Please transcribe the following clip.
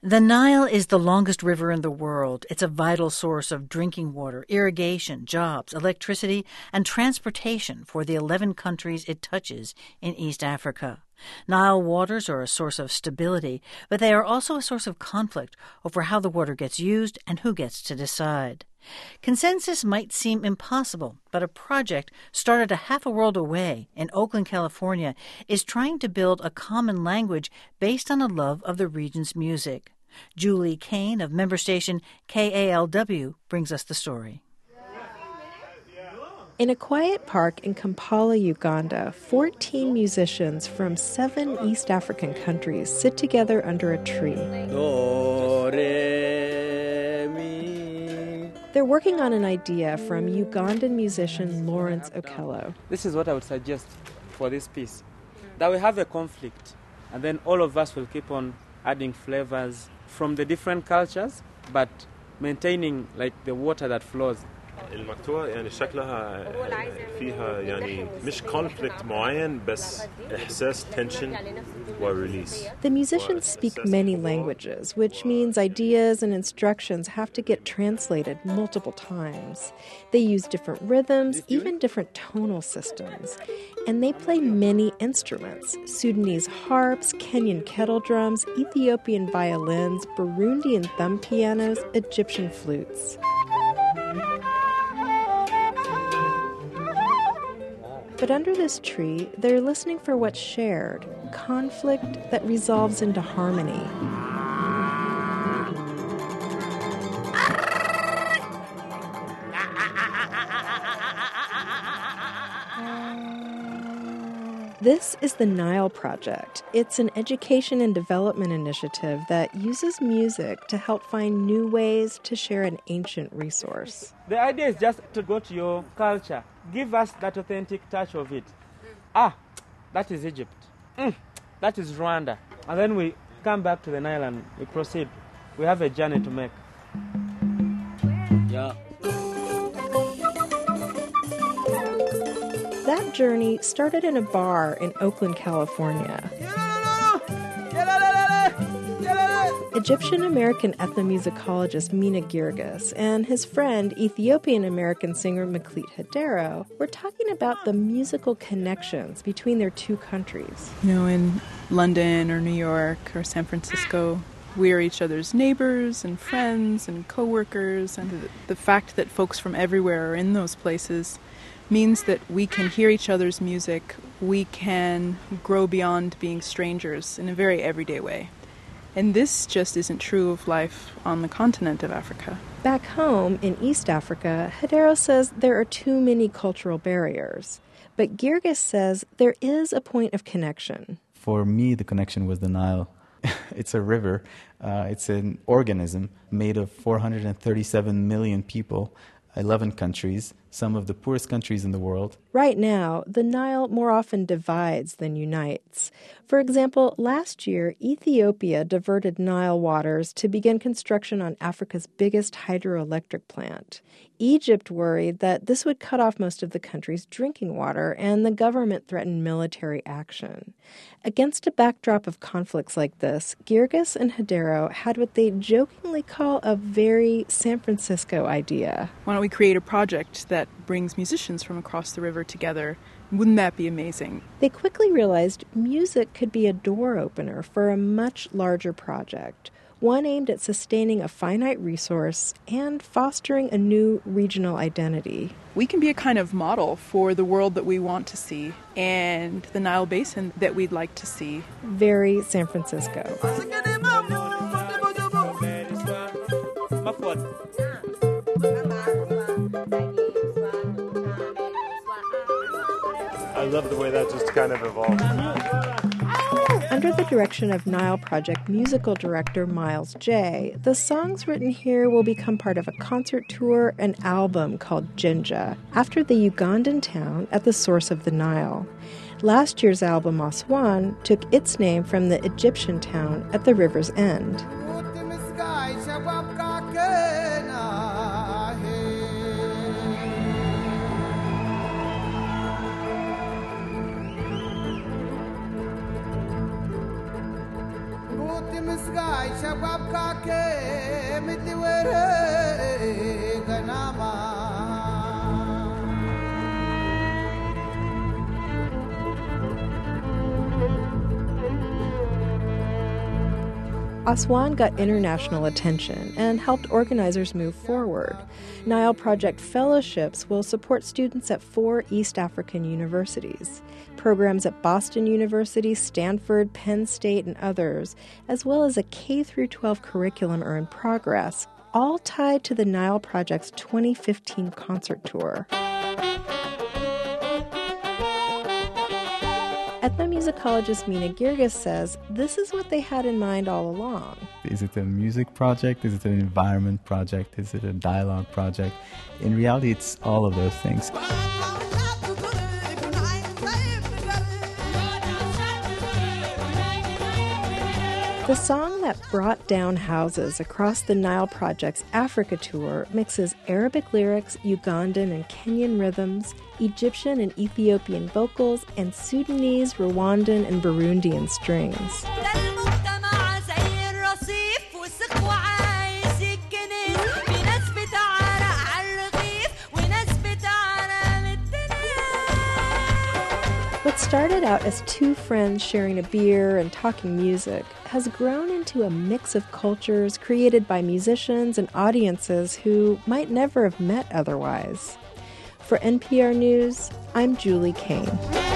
The Nile is the longest river in the world. It's a vital source of drinking water, irrigation, jobs, electricity, and transportation for the 11 countries it touches in East Africa. Nile waters are a source of stability, but they are also a source of conflict over how the water gets used and who gets to decide. Consensus might seem impossible, but a project started a half a world away in Oakland, California, is trying to build a common language based on a love of the region's music. Julie Kane of member station KALW brings us the story. In a quiet park in Kampala, Uganda, 14 musicians from 7 East African countries sit together under a tree. They're working on an idea from Ugandan musician Lawrence Okello. This is what I would suggest for this piece. That we have a conflict, and then all of us will keep on adding flavors from the different cultures, but maintaining like the water that flows. المقطوعة يعني شكلها فيها يعني مش conflict معين بس إحساس tension ورelease. The musicians speak many languages, which means ideas and instructions have to get translated multiple times. They use different rhythms, even different tonal systems. And they play many instruments: Sudanese harps, Kenyan kettle drums, Ethiopian violins, Burundian thumb pianos, Egyptian flutes. But under this tree, they're listening for what's shared, conflict that resolves into harmony. This is the Nile Project. It's an education and development initiative that uses music to help find new ways to share an ancient resource. The idea is just to go to your culture. Give us that authentic touch of it. That is Egypt. That is Rwanda. And then we come back to the Nile and we proceed. We have a journey to make. Yeah. That journey started in a bar in Oakland, California. Egyptian-American ethnomusicologist Mina Girgis and his friend, Ethiopian-American singer Maklit Hadero, were talking about the musical connections between their two countries. You know, in London or New York or San Francisco, we are each other's neighbors and friends and co-workers, and the fact that folks from everywhere are in those places means that we can hear each other's music, we can grow beyond being strangers in a very everyday way. And this just isn't true of life on the continent of Africa. Back home in East Africa, Hadero says there are too many cultural barriers. But Girgis says there is a point of connection. For me, the connection was the Nile. It's a river. It's an organism made of 437 million people, 11 countries, some of the poorest countries in the world. Right now, the Nile more often divides than unites. For example, last year, Ethiopia diverted Nile waters to begin construction on Africa's biggest hydroelectric plant. Egypt worried that this would cut off most of the country's drinking water, and the government threatened military action. Against a backdrop of conflicts like this, Girgis and Hadero had what they jokingly call a very San Francisco idea. Why don't we create a project that brings musicians from across the river together? Wouldn't that be amazing? They quickly realized music could be a door opener for a much larger project, one aimed at sustaining a finite resource and fostering a new regional identity. We can be a kind of model for the world that we want to see and the Nile Basin that we'd like to see. Very San Francisco. I love the way that just kind of evolved. Under the direction of Nile Project musical director Miles J., the songs written here will become part of a concert tour and album called Jinja, after the Ugandan town at the source of the Nile. Last year's album, Aswan, took its name from the Egyptian town at the river's end. Aswan got international attention and helped organizers move forward. Nile Project fellowships will support students at 4 East African universities. Programs at Boston University, Stanford, Penn State, and others, as well as a K-12 curriculum are in progress, all tied to the Nile Project's 2015 concert tour. Ethnomusicologist Mina Girgis says this is what they had in mind all along. Is it a music project? Is it an environment project? Is it a dialogue project? In reality, it's all of those things. The song that brought down houses across the Nile Project's Africa tour mixes Arabic lyrics, Ugandan and Kenyan rhythms, Egyptian and Ethiopian vocals, and Sudanese, Rwandan, and Burundian strings. What started out as 2 friends sharing a beer and talking music has grown into a mix of cultures created by musicians and audiences who might never have met otherwise. For NPR News, I'm Julie Kane.